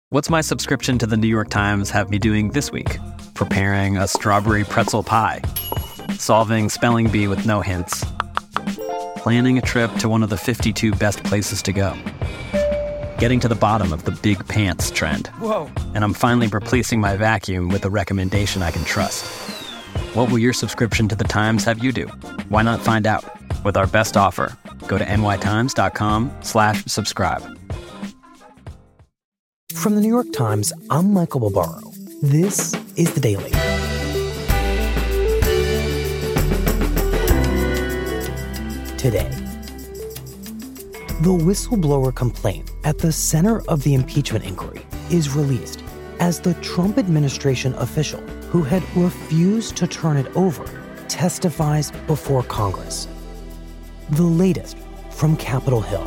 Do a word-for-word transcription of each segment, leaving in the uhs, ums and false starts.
What's my subscription to the New York Times have me doing this week? Preparing a strawberry pretzel pie, solving spelling bee with no hints, planning a trip to one of the fifty-two best places to go, getting to the bottom of the big pants trend. Whoa. And I'm finally replacing my vacuum with a recommendation I can trust. What will your subscription to the Times have you do? Why not find out? With our best offer, go to nytimes.com slash subscribe. From the New York Times, I'm Michael Barbaro. This is The Daily. Today, the whistleblower complaint at the center of the impeachment inquiry is released as the Trump administration official who had refused to turn it over testifies before Congress. The latest from Capitol Hill.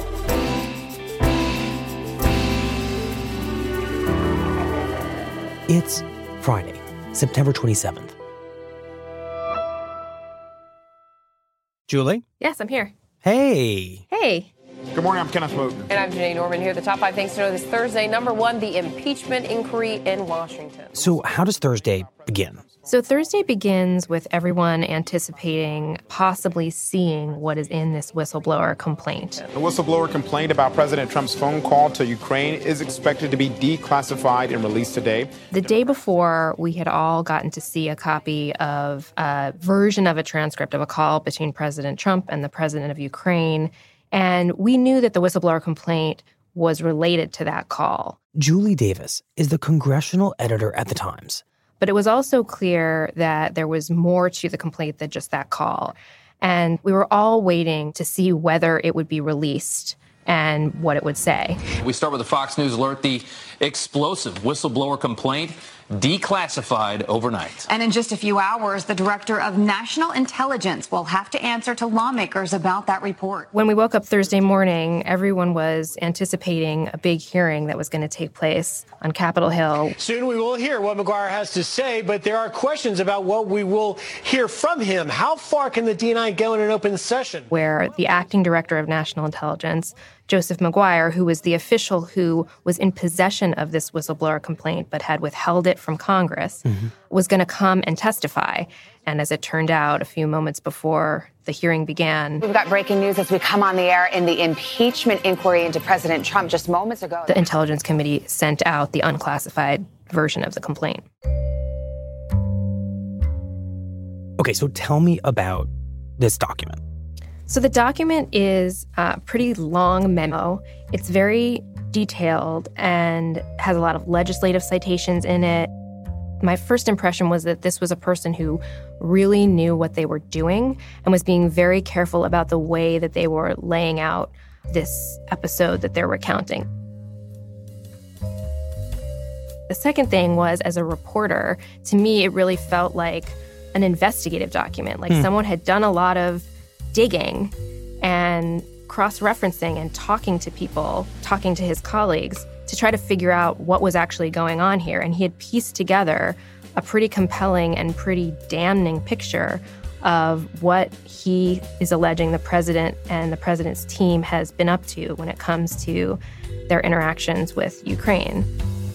It's Friday, September twenty-seventh. Julie? Yes, I'm here. Hey. Hey. Good morning, I'm Kenneth Moton. And I'm Janae Norman here. The top five things to know this Thursday. Number one, the impeachment inquiry in Washington. So how does Thursday begin? So Thursday begins with everyone anticipating possibly seeing what is in this whistleblower complaint. The whistleblower complaint about President Trump's phone call to Ukraine is expected to be declassified and released today. The day before, we had all gotten to see a copy of a version of a transcript of a call between President Trump and the president of Ukraine. And we knew that the whistleblower complaint was related to that call. Julie Davis is the congressional editor at The Times. But it was also clear that there was more to the complaint than just that call. And we were all waiting to see whether it would be released and what it would say. We start with the Fox News alert, the explosive whistleblower complaint declassified overnight. And in just a few hours, the director of national intelligence will have to answer to lawmakers about that report. When we woke up Thursday morning, everyone was anticipating a big hearing that was going to take place on Capitol Hill. Soon we will hear what Maguire has to say, but there are questions about what we will hear from him. How far can the D N I go in an open session? Where the acting director of national intelligence, Joseph Maguire, who was the official who was in possession of this whistleblower complaint but had withheld it from Congress, mm-hmm. was going to come and testify. And as it turned out, a few moments before the hearing began, we've got breaking news as we come on the air in the impeachment inquiry into President Trump just moments ago. The Intelligence Committee sent out the unclassified version of the complaint. Okay, so tell me about this document. So the document is a pretty long memo. It's very detailed and has a lot of legislative citations in it. My first impression was that this was a person who really knew what they were doing and was being very careful about the way that they were laying out this episode that they're recounting. The second thing was, as a reporter, to me, it really felt like an investigative document, like hmm. someone had done a lot of digging and cross-referencing and talking to people, talking to his colleagues to try to figure out what was actually going on here. And he had pieced together a pretty compelling and pretty damning picture of what he is alleging the president and the president's team has been up to when it comes to their interactions with Ukraine.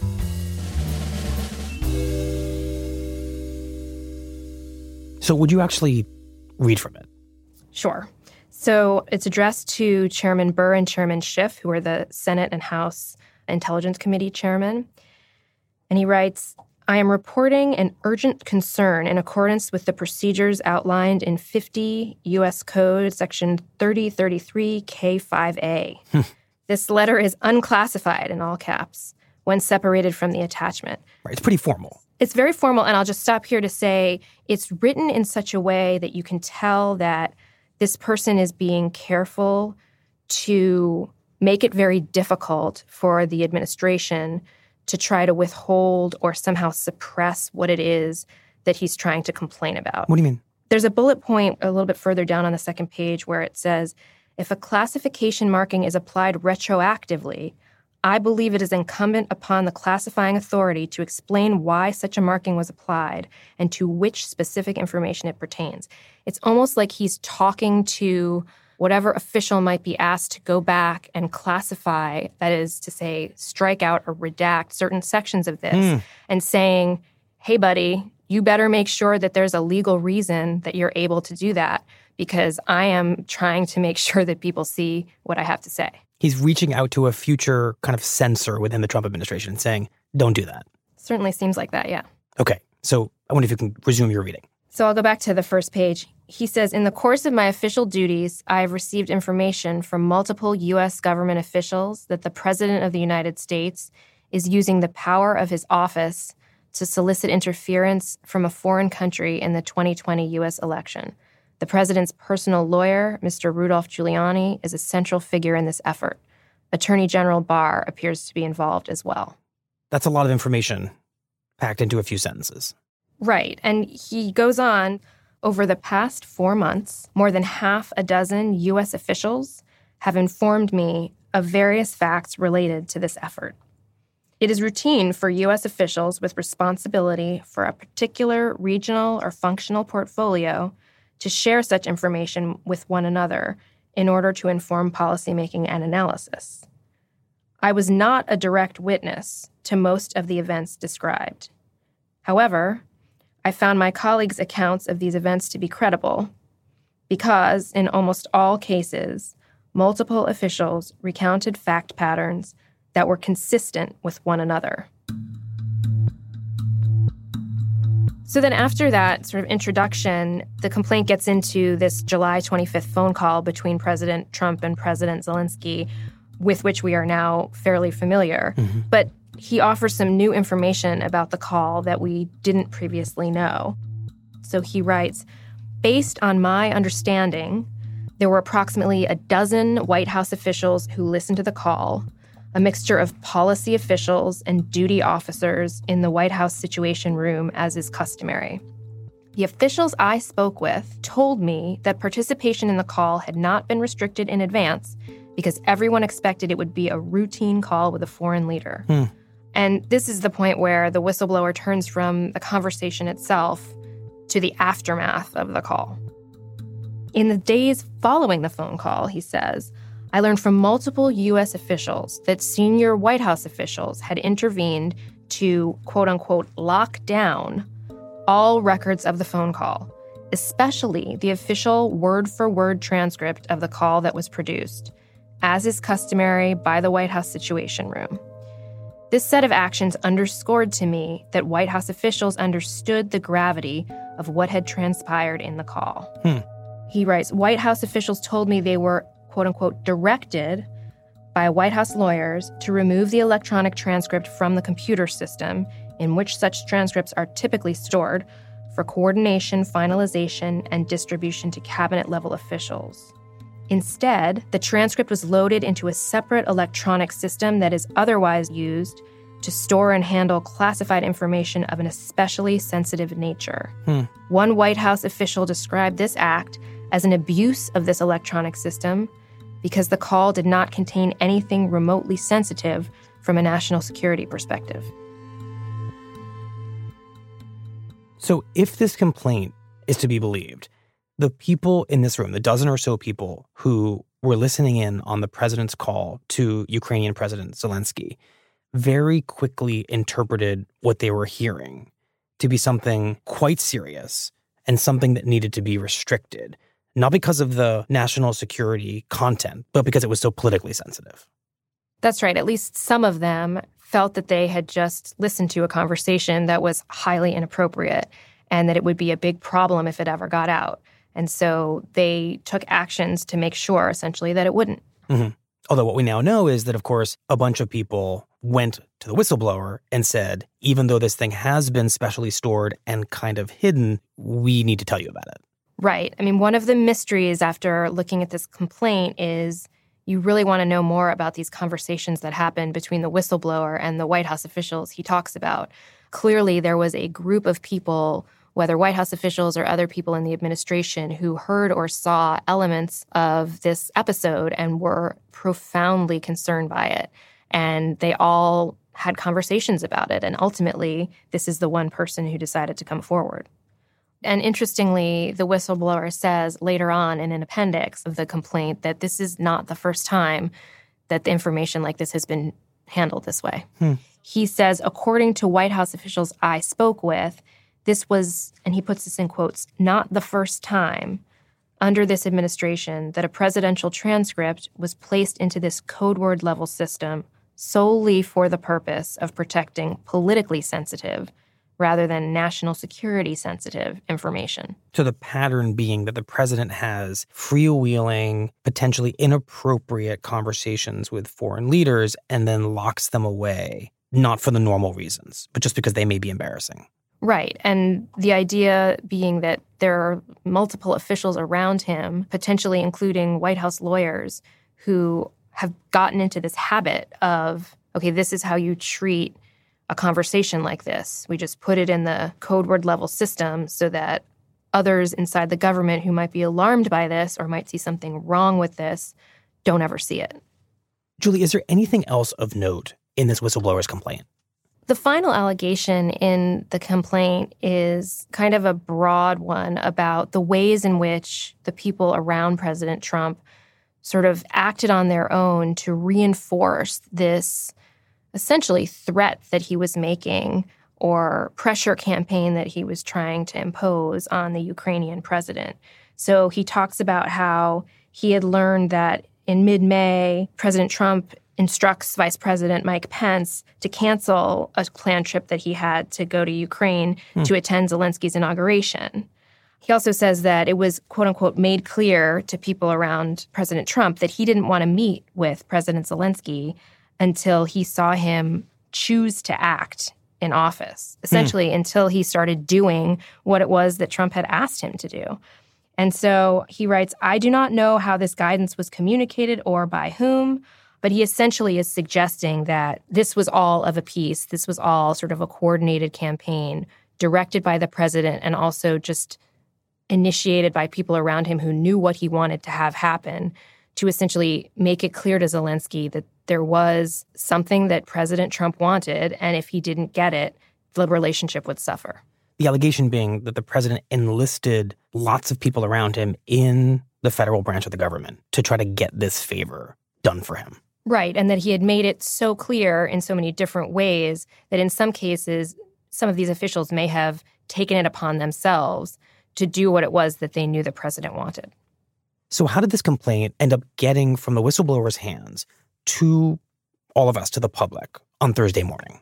So would you actually read from it? Sure. So it's addressed to Chairman Burr and Chairman Schiff, who are the Senate and House Intelligence Committee chairman. And he writes, I am reporting an urgent concern in accordance with the procedures outlined in fifty U S Code Section thirty thirty-three K five A. This letter is unclassified, in all caps, when separated from the attachment. Right, it's pretty formal. It's very formal, and I'll just stop here to say it's written in such a way that you can tell that this person is being careful to make it very difficult for the administration to try to withhold or somehow suppress what it is that he's trying to complain about. What do you mean? There's a bullet point a little bit further down on the second page where it says, if a classification marking is applied retroactively, I believe it is incumbent upon the classifying authority to explain why such a marking was applied and to which specific information it pertains. It's almost like he's talking to whatever official might be asked to go back and classify, that is to say, strike out or redact certain sections of this, mm. and saying, hey, buddy, you better make sure that there's a legal reason that you're able to do that, because I am trying to make sure that people see what I have to say. He's reaching out to a future kind of censor within the Trump administration and saying, don't do that. Certainly seems like that, yeah. Okay, so I wonder if you can resume your reading. So I'll go back to the first page. He says, in the course of my official duties, I have received information from multiple U S government officials that the President of the United States is using the power of his office to solicit interference from a foreign country in the twenty twenty U S election. The president's personal lawyer, Mister Rudolph Giuliani, is a central figure in this effort. Attorney General Barr appears to be involved as well. That's a lot of information packed into a few sentences. Right. And he goes on, over the past four months, more than half a dozen U S officials have informed me of various facts related to this effort. It is routine for U S officials with responsibility for a particular regional or functional portfolio to share such information with one another in order to inform policymaking and analysis. I was not a direct witness to most of the events described. However, I found my colleagues' accounts of these events to be credible because, in almost all cases, multiple officials recounted fact patterns that were consistent with one another. So then after that sort of introduction, the complaint gets into this July twenty-fifth phone call between President Trump and President Zelensky, with which we are now fairly familiar. Mm-hmm. But he offers some new information about the call that we didn't previously know. So he writes, based on my understanding, there were approximately a dozen White House officials who listened to the call, a mixture of policy officials and duty officers in the White House Situation Room, as is customary. The officials I spoke with told me that participation in the call had not been restricted in advance because everyone expected it would be a routine call with a foreign leader. Hmm. And this is the point where the whistleblower turns from the conversation itself to the aftermath of the call. In the days following the phone call, he says, I learned from multiple U S officials that senior White House officials had intervened to, quote unquote, lock down all records of the phone call, especially the official word-for-word transcript of the call that was produced, as is customary by the White House Situation Room. This set of actions underscored to me that White House officials understood the gravity of what had transpired in the call. Hmm. He writes, White House officials told me they were, quote-unquote, directed by White House lawyers to remove the electronic transcript from the computer system in which such transcripts are typically stored for coordination, finalization, and distribution to cabinet-level officials. Instead, the transcript was loaded into a separate electronic system that is otherwise used to store and handle classified information of an especially sensitive nature. Hmm. One White House official described this act as an abuse of this electronic system because the call did not contain anything remotely sensitive from a national security perspective. So if this complaint is to be believed, the people in this room, the dozen or so people who were listening in on the president's call to Ukrainian President Zelensky, very quickly interpreted what they were hearing to be something quite serious and something that needed to be restricted, not because of the national security content, but because it was so politically sensitive. That's right. At least some of them felt that they had just listened to a conversation that was highly inappropriate and that it would be a big problem if it ever got out. And so they took actions to make sure, essentially, that it wouldn't. Mm-hmm. Although what we now know is that, of course, a bunch of people went to the whistleblower and said, even though this thing has been specially stored and kind of hidden, we need to tell you about it. Right. I mean, one of the mysteries after looking at this complaint is you really want to know more about these conversations that happened between the whistleblower and the White House officials he talks about. Clearly, there was a group of people, whether White House officials or other people in the administration, who heard or saw elements of this episode and were profoundly concerned by it. And they all had conversations about it. And ultimately, this is the one person who decided to come forward. And interestingly, the whistleblower says later on in an appendix of the complaint that this is not the first time that the information like this has been handled this way. Hmm. He says, according to White House officials I spoke with, this was, and he puts this in quotes, not the first time under this administration that a presidential transcript was placed into this code word level system solely for the purpose of protecting politically sensitive rather than national security sensitive information. So the pattern being that the president has freewheeling, potentially inappropriate conversations with foreign leaders and then locks them away, not for the normal reasons, but just because they may be embarrassing. Right. And the idea being that there are multiple officials around him, potentially including White House lawyers, who have gotten into this habit of, okay, this is how you treat a conversation like this. We just put it in the code word level system so that others inside the government who might be alarmed by this or might see something wrong with this don't ever see it. Julie, is there anything else of note in this whistleblower's complaint? The final allegation in the complaint is kind of a broad one about the ways in which the people around President Trump sort of acted on their own to reinforce this essentially threat that he was making or pressure campaign that he was trying to impose on the Ukrainian president. So he talks about how he had learned that in mid-May, President Trump instructs Vice President Mike Pence to cancel a planned trip that he had to go to Ukraine hmm. to attend Zelensky's inauguration. He also says that it was, quote unquote, made clear to people around President Trump that he didn't want to meet with President Zelensky until he saw him choose to act in office, essentially mm. until he started doing what it was that Trump had asked him to do. And so he writes, I do not know how this guidance was communicated or by whom, but he essentially is suggesting that this was all of a piece. This was all sort of a coordinated campaign directed by the president and also just initiated by people around him who knew what he wanted to have happen to essentially make it clear to Zelensky that there was something that President Trump wanted, and if he didn't get it, the relationship would suffer. The allegation being that the president enlisted lots of people around him in the federal branch of the government to try to get this favor done for him. Right, and that he had made it so clear in so many different ways that in some cases, some of these officials may have taken it upon themselves to do what it was that they knew the president wanted. So how did this complaint end up getting from the whistleblower's hands to all of us, to the public, on Thursday morning?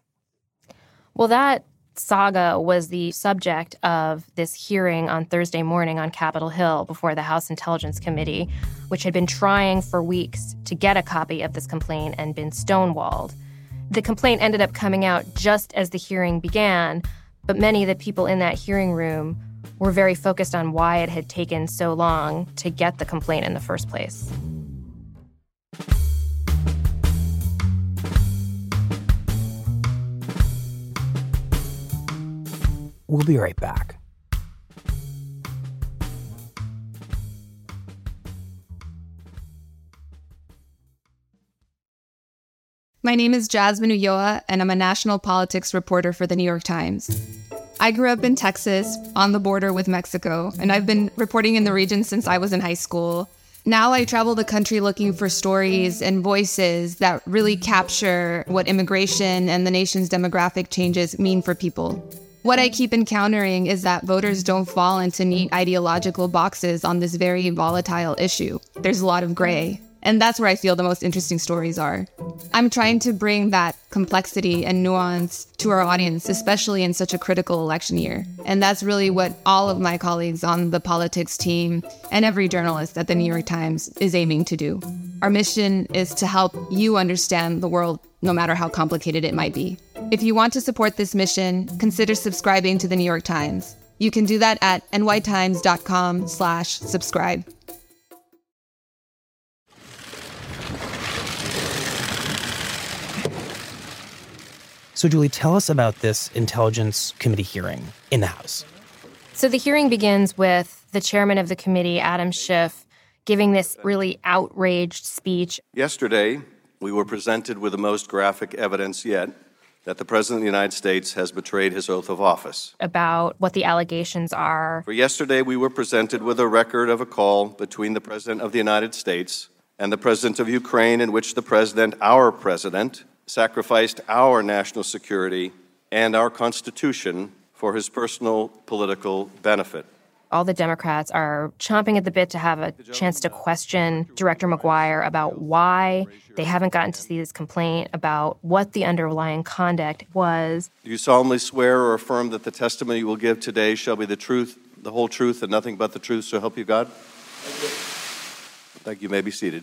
Well, that saga was the subject of this hearing on Thursday morning on Capitol Hill before the House Intelligence Committee, which had been trying for weeks to get a copy of this complaint and been stonewalled. The complaint ended up coming out just as the hearing began, but many of the people in that hearing room were very focused on why it had taken so long to get the complaint in the first place. We'll be right back. My name is Jasmine Ulloa, and I'm a national politics reporter for The New York Times. I grew up in Texas, on the border with Mexico, and I've been reporting in the region since I was in high school. Now I travel the country looking for stories and voices that really capture what immigration and the nation's demographic changes mean for people. What I keep encountering is that voters don't fall into neat ideological boxes on this very volatile issue. There's a lot of gray. And that's where I feel the most interesting stories are. I'm trying to bring that complexity and nuance to our audience, especially in such a critical election year. And that's really what all of my colleagues on the politics team and every journalist at the New York Times is aiming to do. Our mission is to help you understand the world, no matter how complicated it might be. If you want to support this mission, consider subscribing to the New York Times. You can do that at nytimes.com slash subscribe. So, Julie, tell us about this Intelligence Committee hearing in the House. So the hearing begins with the chairman of the committee, Adam Schiff, giving this really outraged speech. Yesterday, we were presented with the most graphic evidence yet that the President of the United States has betrayed his oath of office. About what the allegations are. For yesterday, we were presented with a record of a call between the President of the United States and the President of Ukraine, in which the President, our President, sacrificed our national security and our Constitution for his personal political benefit. All the Democrats are chomping at the bit to have a chance to question Director McGuire about why they haven't gotten to see this complaint, about what the underlying conduct was. Do you solemnly swear or affirm that the testimony you will give today shall be the truth, the whole truth, and nothing but the truth, so help you God? Thank you. You may be seated.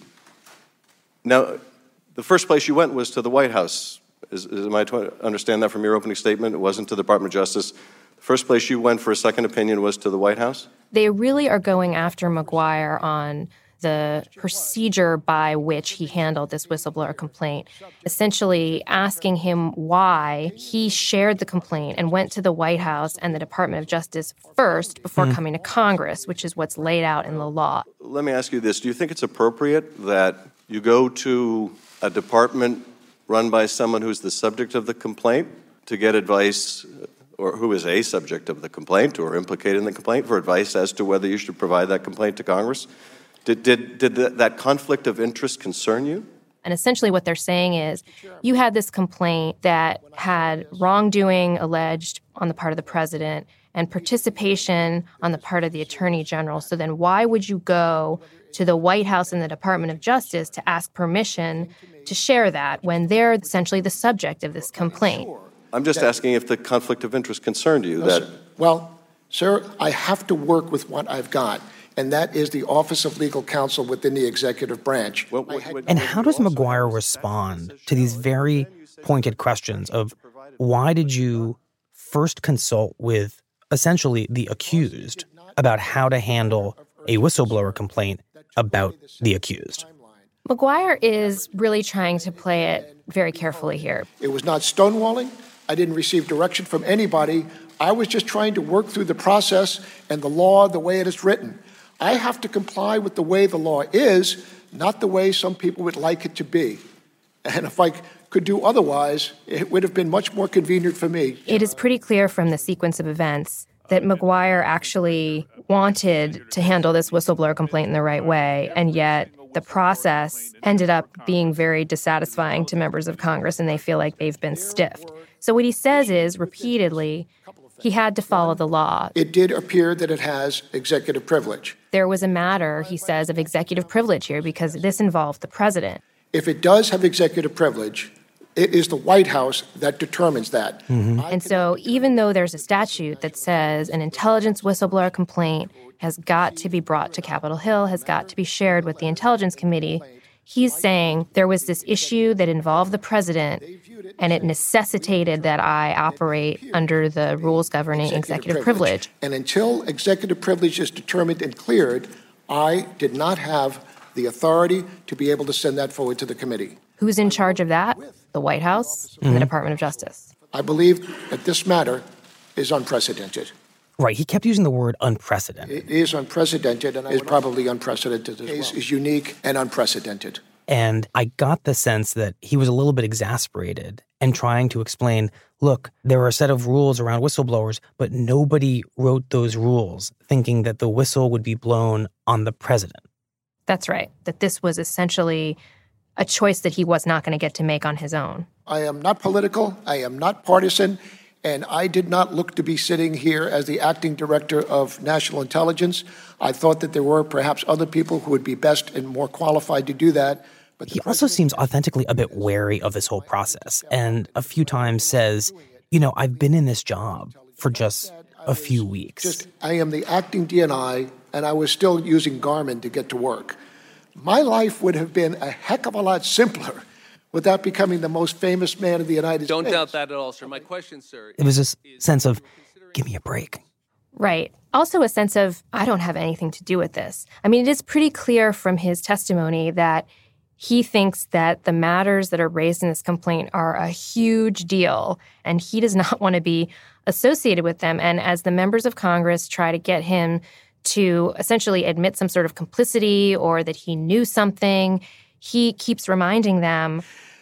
Now, the first place you went was to the White House. Is, is, am I to understand that from your opening statement? It wasn't to the Department of Justice. The first place you went for a second opinion was to the White House? They really are going after McGuire on the procedure by which he handled this whistleblower complaint, essentially asking him why he shared the complaint and went to the White House and the Department of Justice first before mm. coming to Congress, which is what's laid out in the law. Let me ask you this. Do you think it's appropriate that you go to a department run by someone who's the subject of the complaint to get advice, or who is a subject of the complaint or implicated in the complaint, for advice as to whether you should provide that complaint to Congress? Did, did, did the, that conflict of interest concern you? And essentially what they're saying is you had this complaint that had wrongdoing alleged on the part of the president and participation on the part of the attorney general. So then why would you go to the White House and the Department of Justice to ask permission to share that when they're essentially the subject of this complaint? I'm just asking if the conflict of interest concerned you. No, that sir. Well, sir, I have to work with what I've got, and that is the Office of Legal Counsel within the executive branch. What, what, what, and how does McGuire respond to these very pointed questions of why did you first consult with essentially the accused about how to handle a whistleblower complaint about the accused? McGuire is really trying to play it very carefully here. It was not stonewalling. I didn't receive direction from anybody. I was just trying to work through the process and the law the way it is written. I have to comply with the way the law is, not the way some people would like it to be. And if I could do otherwise, it would have been much more convenient for me. It is pretty clear from the sequence of events that McGuire actually wanted to handle this whistleblower complaint in the right way, and yet the process ended up being very dissatisfying to members of Congress, and they feel like they've been stiffed. So what he says is, repeatedly, he had to follow the law. It did appear that it has executive privilege. There was a matter, he says, of executive privilege here because this involved the president. If it does have executive privilege, it is the White House that determines that. Mm-hmm. And so even though there's a statute that says an intelligence whistleblower complaint has got to be brought to Capitol Hill, has got to be shared with the Intelligence Committee, he's saying there was this issue that involved the president, and it necessitated that I operate under the rules governing executive, executive privilege. privilege. And until executive privilege is determined and cleared, I did not have the authority to be able to send that forward to the committee. Who's in charge of that? The White House and mm-hmm. the Department of Justice. I believe that this matter is unprecedented. Right. He kept using the word unprecedented. It is unprecedented, and is probably unprecedented as well. It is unique and unprecedented. And I got the sense that he was a little bit exasperated and trying to explain, look, there are a set of rules around whistleblowers, but nobody wrote those rules thinking that the whistle would be blown on the president. That's right. That this was essentially a choice that he was not going to get to make on his own. I am not political. I am not partisan. And I did not look to be sitting here as the acting director of national intelligence. I thought that there were perhaps other people who would be best and more qualified to do that. But he also seems authentically a bit wary of this whole process, and a few times says, you know, I've been in this job for just a few weeks. Just, I am the acting D N I, and I was still using Garmin to get to work. My life would have been a heck of a lot simpler without becoming the most famous man in the United Don't States. Don't doubt that at all, sir. My question, sir... It was this sense of, give me a break. Right. Also a sense of, I don't have anything to do with this. I mean, it is pretty clear from his testimony that he thinks that the matters that are raised in this complaint are a huge deal, and he does not want to be associated with them. And as the members of Congress try to get him to essentially admit some sort of complicity or that he knew something, he keeps reminding them,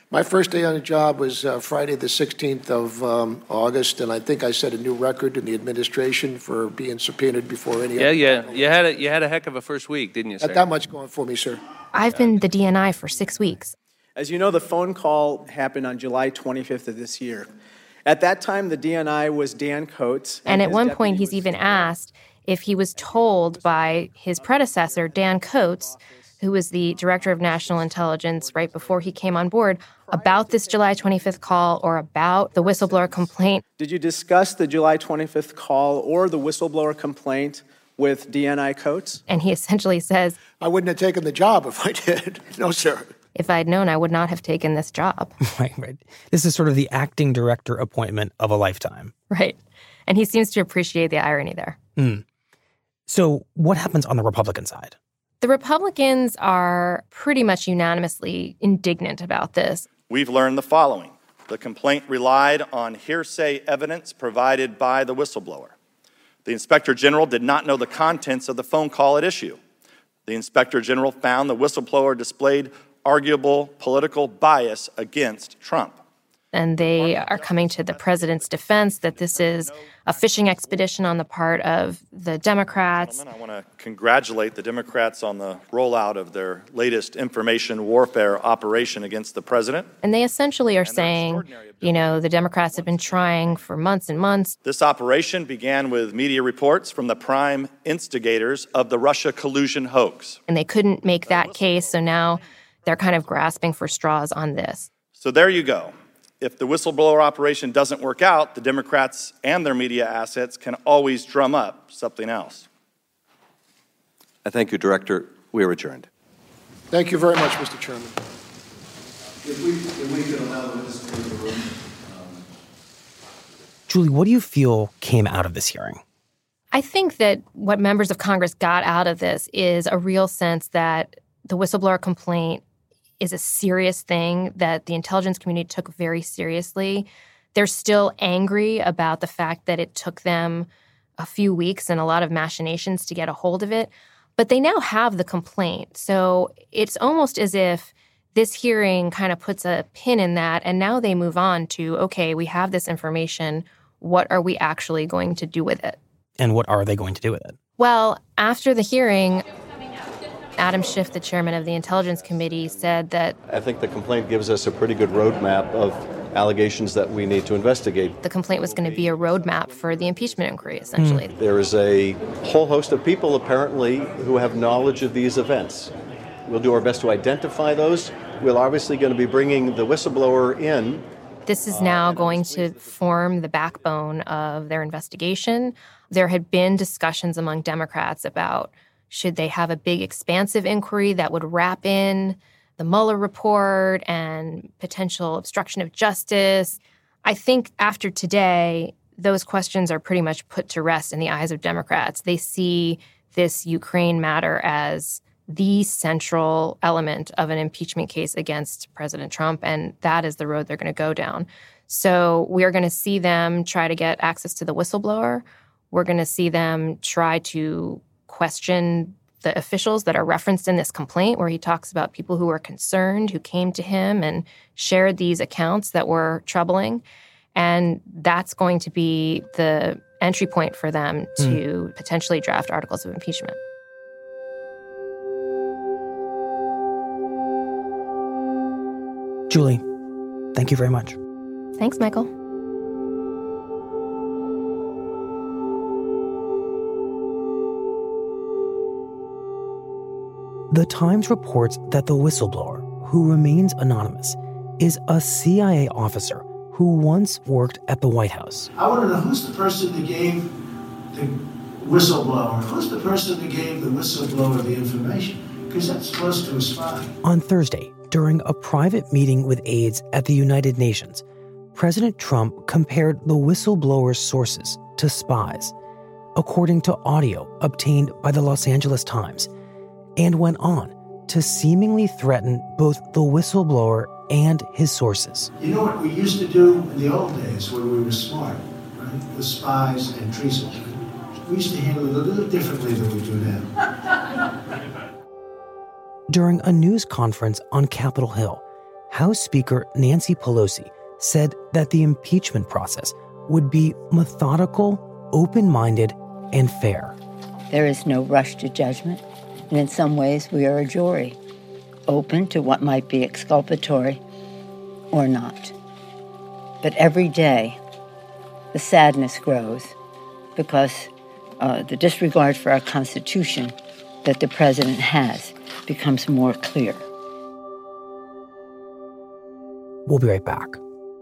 My first day on the job was uh, Friday the sixteenth of um, August, and I think I set a new record in the administration for being subpoenaed before any Yeah, other. yeah. You had a, you had a heck of a first week, didn't you, sir? Not that much going for me, sir. I've been the D N I for six weeks. As you know, the phone call happened on July twenty-fifth of this year. At that time, the D N I was Dan Coates. And, and at his one point, deputy he's was- even asked if he was told by his predecessor, Dan Coates, who was the director of national intelligence right before he came on board, about this July twenty-fifth call or about the whistleblower complaint. Did you discuss the July twenty-fifth call or the whistleblower complaint with D N I Coates? And he essentially says, I wouldn't have taken the job if I did. No, sir. if I'd known, I would not have taken this job. Right, right. This is sort of the acting director appointment of a lifetime. Right. And he seems to appreciate the irony there. Mm. So what happens on the Republican side? The Republicans are pretty much unanimously indignant about this. We've learned the following. The complaint relied on hearsay evidence provided by the whistleblower. The Inspector General did not know the contents of the phone call at issue. The Inspector General found the whistleblower displayed arguable political bias against Trump. And they are coming to the president's defense that this is a fishing expedition on the part of the Democrats. I want to congratulate the Democrats on the rollout of their latest information warfare operation against the president. And they essentially are saying, you know, the Democrats have been trying for months and months. This operation began with media reports from the prime instigators of the Russia collusion hoax. And they couldn't make that case, so now they're kind of grasping for straws on this. So there you go. If the whistleblower operation doesn't work out, the Democrats and their media assets can always drum up something else. I thank you, Director. We are adjourned. Thank you very much, Mister Chairman. If we, if we could allow the witness to leave the room. Um... Julie, what do you feel came out of this hearing? I think that what members of Congress got out of this is a real sense that the whistleblower complaint is a serious thing that the intelligence community took very seriously. They're still angry about the fact that it took them a few weeks and a lot of machinations to get a hold of it. But they now have the complaint. So it's almost as if this hearing kind of puts a pin in that, and now they move on to, okay, we have this information. What are we actually going to do with it? And what are they going to do with it? Well, after the hearing, Adam Schiff, the chairman of the Intelligence Committee, said that I think the complaint gives us a pretty good roadmap of allegations that we need to investigate. The complaint was going to be a roadmap for the impeachment inquiry, essentially. Mm. There is a whole host of people, apparently, who have knowledge of these events. We'll do our best to identify those. We're obviously going to be bringing the whistleblower in. This is now going to form the backbone of their investigation. There had been discussions among Democrats about should they have a big, expansive inquiry that would wrap in the Mueller report and potential obstruction of justice. I think after today, those questions are pretty much put to rest in the eyes of Democrats. They see this Ukraine matter as the central element of an impeachment case against President Trump, and that is the road they're going to go down. So we're going to see them try to get access to the whistleblower. We're going to see them try to question the officials that are referenced in this complaint, where he talks about people who were concerned, who came to him and shared these accounts that were troubling. And that's going to be the entry point for them to mm. potentially draft articles of impeachment. Julie, thank you very much. Thanks, Michael. The Times reports that the whistleblower, who remains anonymous, is a C I A officer who once worked at the White House. I want to know who's the person that gave the whistleblower, who's the person that gave the whistleblower the information, because that's close to a spy. On Thursday, during a private meeting with aides at the United Nations, President Trump compared the whistleblower's sources to spies, according to audio obtained by the Los Angeles Times, and went on to seemingly threaten both the whistleblower and his sources. You know what we used to do in the old days when we were smart, right? The spies and treason. We used to handle it a little differently than we do now. During a news conference on Capitol Hill, House Speaker Nancy Pelosi said that the impeachment process would be methodical, open-minded, and fair. There is no rush to judgment, and in some ways we are a jury, open to what might be exculpatory or not. But every day, the sadness grows because uh, the disregard for our Constitution that the president has becomes more clear. We'll be right back.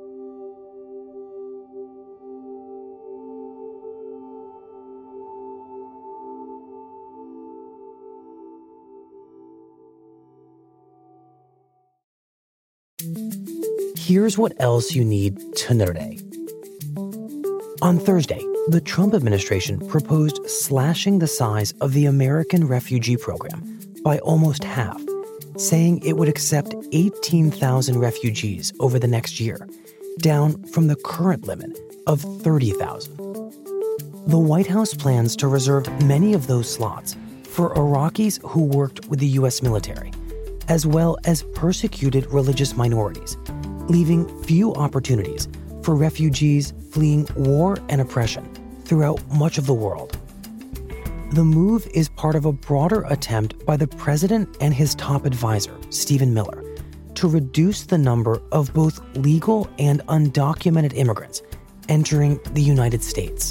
Here's what else you need to know today. On Thursday, the Trump administration proposed slashing the size of the American Refugee Program by almost half, saying it would accept eighteen thousand refugees over the next year, down from the current limit of thirty thousand. The White House plans to reserve many of those slots for Iraqis who worked with the U S military, as well as persecuted religious minorities, leaving few opportunities for refugees fleeing war and oppression throughout much of the world. The move is part of a broader attempt by the president and his top advisor, Stephen Miller, to reduce the number of both legal and undocumented immigrants entering the United States.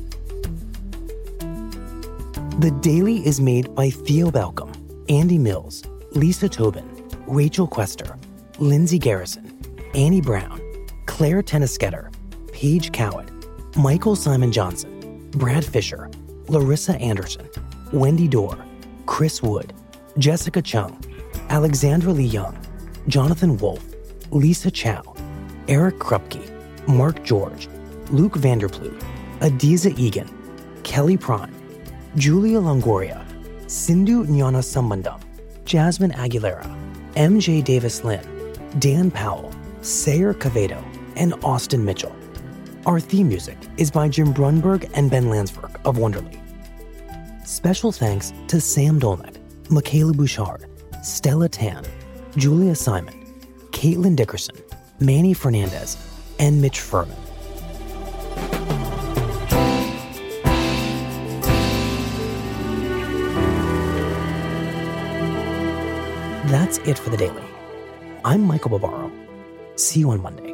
The Daily is made by Theo Balcom, Andy Mills, Lisa Tobin, Rachel Quester, Lindsay Garrison, Annie Brown, Claire Tennisketter, Paige Cowett, Michael Simon Johnson, Brad Fisher, Larissa Anderson, Wendy Dorr, Chris Wood, Jessica Chung, Alexandra Lee Young, Jonathan Wolfe, Lisa Chow, Eric Krupke, Mark George, Luke Vanderploot, Adiza Egan, Kelly Prime, Julia Longoria, Sindhu Nyana Sambandam, Jasmine Aguilera, M J Davis Lynn, Dan Powell, Sayer Cavedo, and Austin Mitchell. Our theme music is by Jim Brunberg and Ben Landsberg of Wonderly. Special thanks to Sam Dolnick, Michaela Bouchard, Stella Tan, Julia Simon, Caitlin Dickerson, Manny Fernandez, and Mitch Furman. That's it for the Daily. I'm Michael Barbaro. See you on Monday.